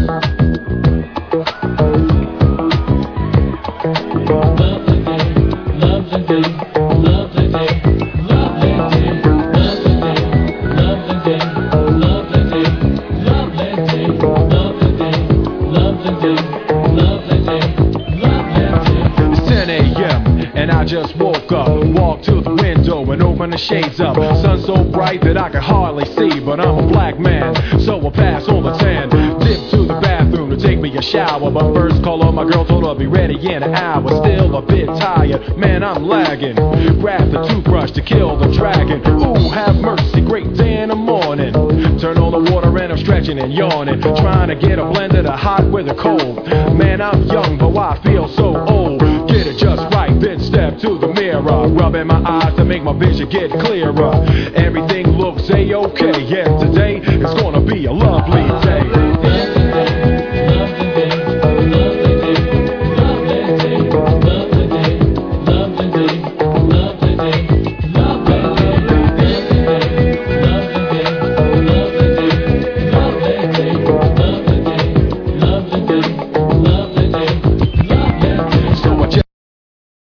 I just woke up, walked to the window and opened the shades up. Sun so bright that I could hardly see, but I'm a black man, so I pass on the tan. Dip to the bathroom to take me a shower, but first call on my girl, told her I'll be ready in an hour. Still a bit tired, man, I'm lagging. Grab the toothbrush to kill the dragon. Ooh, have mercy, great day in the morning. Turn on the water and I'm stretching and yawning, trying to get a blend of the hot with the cold. Man, I'm young, but I feel so old. Get it just right, then step to the mirror, rubbing my eyes to make my vision get clearer. Everything looks a-okay, yeah, today it's gonna be a love